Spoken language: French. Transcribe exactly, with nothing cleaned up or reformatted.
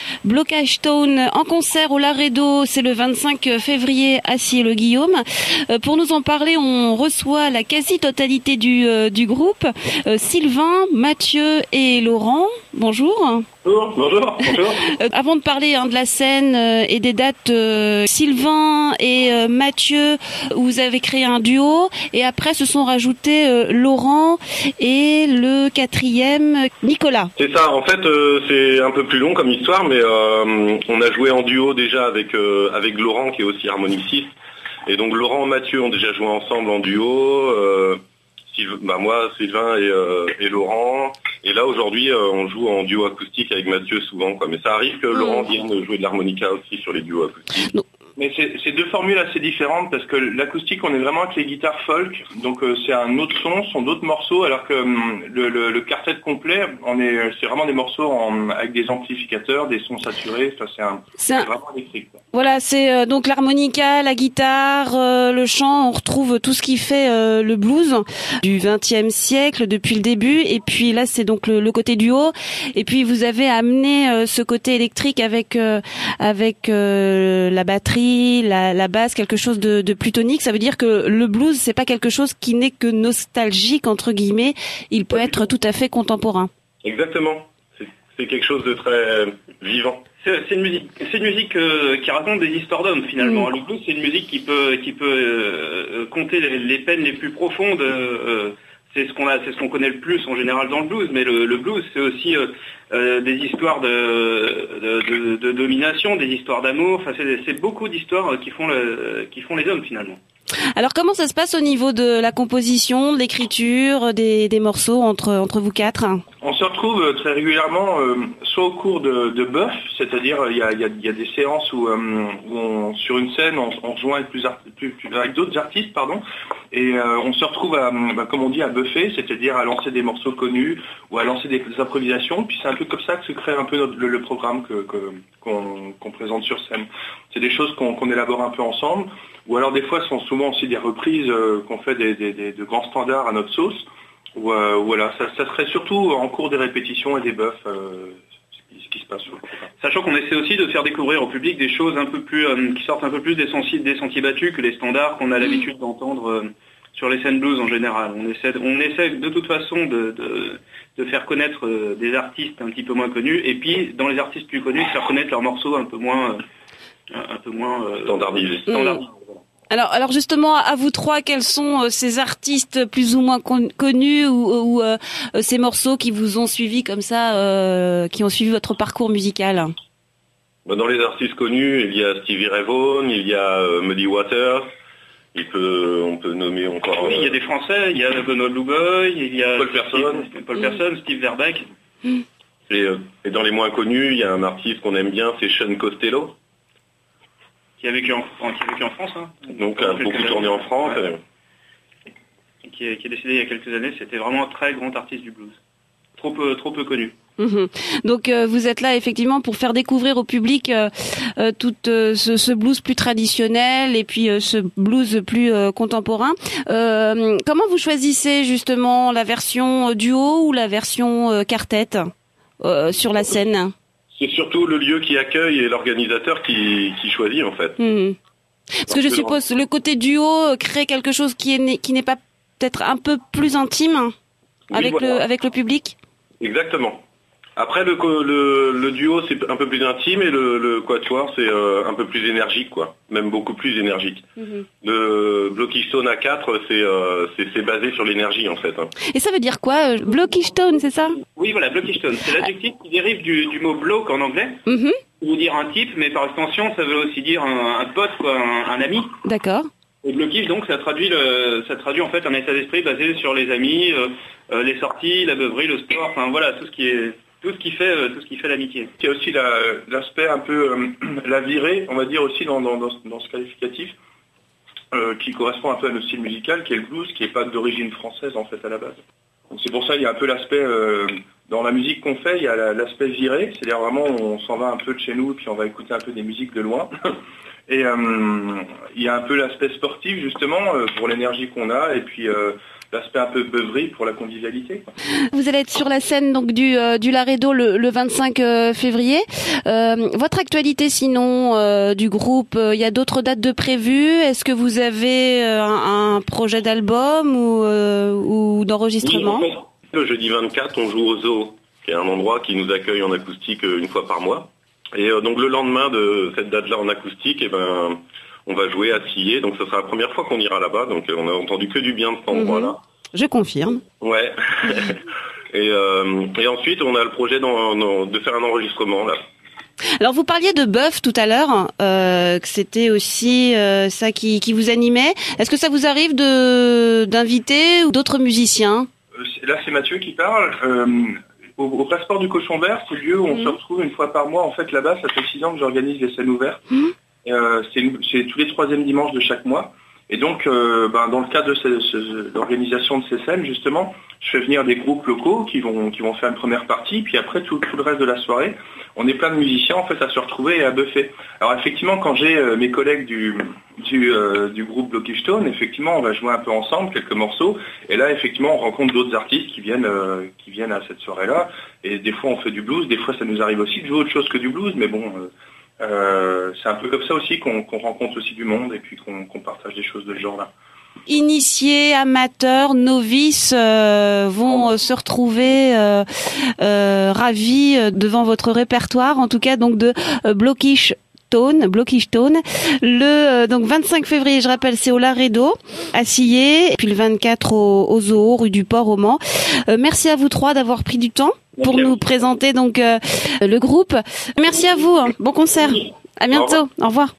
Blocage Stone en concert au Laredo, c'est le vingt-cinq février à Cieux-le-Guillaume. Euh, pour nous en parler, on reçoit la quasi-totalité du, euh, du groupe, euh, Sylvain, Mathieu et Laurent. Bonjour. Bonjour, bonjour, bonjour. Euh, avant de parler hein, de la scène euh, et des dates, euh, Sylvain et euh, Mathieu, vous avez créé un duo et après se sont rajoutés euh, Laurent et le quatrième, Nicolas. C'est ça, en fait euh, c'est un peu plus long comme histoire, mais euh, on a joué en duo déjà avec, euh, avec Laurent qui est aussi harmoniciste. Et donc Laurent et Mathieu ont déjà joué ensemble en duo, euh, Sylv- bah, moi, Sylvain et, euh, et Laurent. Et là aujourd'hui euh, on joue en duo acoustique avec Mathieu souvent, quoi. Mais ça arrive que Laurent vienne jouer de l'harmonica aussi sur les duos acoustiques. Non. Mais c'est, c'est deux formules assez différentes parce que l'acoustique, on est vraiment avec les guitares folk, donc euh, c'est un autre son, sont d'autres morceaux, alors que hum, le, le, le quartet complet, on est, c'est vraiment des morceaux en, avec des amplificateurs, des sons saturés, ça c'est, un, C'est un- c'est vraiment électrique, quoi. Voilà, c'est euh, donc l'harmonica, la guitare, euh, le chant, on retrouve tout ce qui fait euh, le blues du vingtième siècle depuis le début. Et puis là, c'est donc le, le côté duo. Et puis vous avez amené euh, ce côté électrique avec euh, avec euh, la batterie, la, la basse, quelque chose de, de plus tonique. Ça veut dire que le blues, c'est pas quelque chose qui n'est que nostalgique entre guillemets. Il peut être tout à fait contemporain. Exactement, c'est, c'est quelque chose de très vivant. C'est, c'est une musique, c'est une musique euh, qui raconte des histoires d'hommes finalement. Mm. Le blues, c'est une musique qui peut, qui peut euh, compter les, les peines les plus profondes. euh, c'est ce qu'on a, c'est ce qu'on connaît le plus en général dans le blues. Mais le, le blues, c'est aussi euh, euh, des histoires de, de, de, de domination, des histoires d'amour. Enfin, c'est, c'est beaucoup d'histoires qui font le, qui font les hommes finalement. Alors comment ça se passe au niveau de la composition, de l'écriture, des, des morceaux entre entre vous quatre? On se retrouve euh, très régulièrement, euh, soit au cours de, de buff, c'est-à-dire euh, il y, a, il y, a, il y a des séances où, euh, où on, sur une scène on, on rejoint avec, plus art- plus- plus- avec d'autres artistes, pardon, et euh, on se retrouve à, bah, comme on dit, à buffer, c'est-à-dire à lancer des morceaux connus ou à lancer des, des improvisations. Puis c'est un peu comme ça que se crée un peu notre- le, le programme que, que- qu'on, qu'on présente sur scène. C'est des choses qu'on, qu'on élabore un peu ensemble, ou alors des fois ce sont souvent aussi des reprises euh, qu'on fait des, des, des- de grands standards à notre sauce. Ou, euh, voilà, ça, ça serait surtout en cours des répétitions et des buffs euh, ce, qui, ce qui se passe sur le programme. Sachant qu'on essaie aussi de faire découvrir au public des choses un peu plus, euh, qui sortent un peu plus des sentiers, des sentiers battus que les standards qu'on a l'habitude d'entendre euh, sur les scènes blues en général. On essaie, de, on essaie de toute façon de, de, de faire connaître euh, des artistes un petit peu moins connus, et puis dans les artistes plus connus, de faire connaître leurs morceaux un peu moins, euh, un peu moins euh, Standardisés. standardisés. Alors, alors justement, à vous trois, quels sont euh, ces artistes plus ou moins con- connus ou, ou euh, euh, ces morceaux qui vous ont suivi comme ça, euh, qui ont suivi votre parcours musical? Dans les artistes connus, il y a Stevie Ray Vaughan, il y a euh, Muddy Waters, il peut, on peut nommer encore... Oui, il y a euh, des Français, il y a Benoît Louboy, il y a Paul Persson. Steve, Paul Persson, Steve Verbeek. et, euh, et dans les moins connus, il y a un artiste qu'on aime bien, c'est Sean Costello, Qui a vécu en, qui a vécu en France, hein. donc a Quelques beaucoup années. tourné en France. Ouais. euh, Qui, est, qui est décédé il y a quelques années. C'était vraiment un très grand artiste du blues. Trop peu, trop peu connu. Mhm. Donc euh, vous êtes là effectivement pour faire découvrir au public euh, euh, tout euh, ce, ce blues plus traditionnel et puis euh, ce blues plus euh, contemporain. Euh, comment vous choisissez justement la version duo ou la version euh, quartet euh, sur la scène? C'est surtout le lieu qui accueille et l'organisateur qui, qui choisit en fait. Mhm. Parce que je suppose le côté duo crée quelque chose qui est né- qui n'est pas peut-être un peu plus intime Oui, avec voilà. le avec le public. Exactement. Après le, co- le, le duo c'est un peu plus intime et le, le quatuor c'est euh, un peu plus énergique quoi, même beaucoup plus énergique. Mhm. Le Blocking Stone à quatre c'est, euh, c'est c'est basé sur l'énergie en fait. Hein. Et ça veut dire quoi, euh, Blocking Stone, c'est ça? Oui, voilà, Blocking Stone. C'est l'adjectif qui dérive du, du mot block en anglais. Mhm. Ça veut dire un type, mais par extension, ça veut aussi dire un, un pote, quoi, un, un ami. D'accord. Et blockage, donc, ça traduit le, ça traduit en fait un état d'esprit basé sur les amis, euh, euh, les sorties, la beuverie, le sport, enfin voilà, tout ce qui est, tout ce qui fait, euh, tout ce qui fait l'amitié. Il y a aussi la, l'aspect un peu, euh, la virée, on va dire aussi dans, dans, dans, ce- dans ce qualificatif, euh, qui correspond un peu à notre style musical, qui est le blues, qui n'est pas d'origine française en fait à la base. Donc c'est pour ça il y a un peu l'aspect, euh, dans la musique qu'on fait, il y a la- l'aspect viré, c'est-à-dire vraiment on s'en va un peu de chez nous et puis on va écouter un peu des musiques de loin. Et euh, il y a un peu l'aspect sportif justement euh, pour l'énergie qu'on a et puis euh, l'aspect un peu beuverie pour la convivialité, quoi. Vous allez être sur la scène donc du euh, du Laredo le, le vingt-cinq février. Euh, votre actualité sinon euh, du groupe, il euh, y a d'autres dates de prévues? Est-ce que vous avez euh, un, un projet d'album ou euh, ou d'enregistrement? Oui, en fait, le jeudi vingt-quatre, on joue au Zoo, qui est un endroit qui nous accueille en acoustique une fois par mois. Et euh, donc le lendemain de cette date-là en acoustique, eh ben on va jouer à Sillé, donc ce sera la première fois qu'on ira là-bas, donc on a entendu que du bien de cet endroit-là. Mmh. Je confirme. Ouais. et, euh, et ensuite, on a le projet d'en, d'en, de faire un enregistrement, là. Alors, vous parliez de Bœuf tout à l'heure, euh, que c'était aussi euh, ça qui, qui vous animait. Est-ce que ça vous arrive de d'inviter ou d'autres musiciens? Là, c'est Mathieu qui parle. Euh, au, au Passeport du Cochon Vert, c'est le lieu où on mmh. se retrouve une fois par mois. En fait, là-bas, ça fait six ans que j'organise les scènes ouvertes. Mmh. Euh, c'est, une, c'est tous les troisièmes dimanches de chaque mois. Et donc, euh, ben, dans le cadre de ce, ce, l'organisation de ces scènes, justement, je fais venir des groupes locaux qui vont qui vont faire une première partie, puis après tout, tout le reste de la soirée, on est plein de musiciens en fait à se retrouver et à buffer. Alors effectivement, quand j'ai euh, mes collègues du du, euh, du groupe Blockish Tone, effectivement, on va jouer un peu ensemble quelques morceaux, et là effectivement, on rencontre d'autres artistes qui viennent euh, qui viennent à cette soirée-là. Et des fois, on fait du blues, des fois, ça nous arrive aussi de jouer autre chose que du blues, mais bon. Euh, Euh, c'est un peu comme ça aussi qu'on, qu'on rencontre aussi du monde et puis qu'on, qu'on partage des choses de ce genre-là. Initiés, amateurs, novices euh, vont euh, se retrouver euh, euh, ravis devant votre répertoire, en tout cas donc de euh, Blockish Tone, Blockish Tone. Le euh, donc vingt-cinq février, je rappelle, c'est au Laredo, à Sillé, et puis le vingt-quatre au, au Zoo, rue du Port au Mans. Euh, merci à vous trois d'avoir pris du temps pour nous présenter donc euh, le groupe. Merci à vous. Bon concert. À bientôt. Au revoir. Au revoir.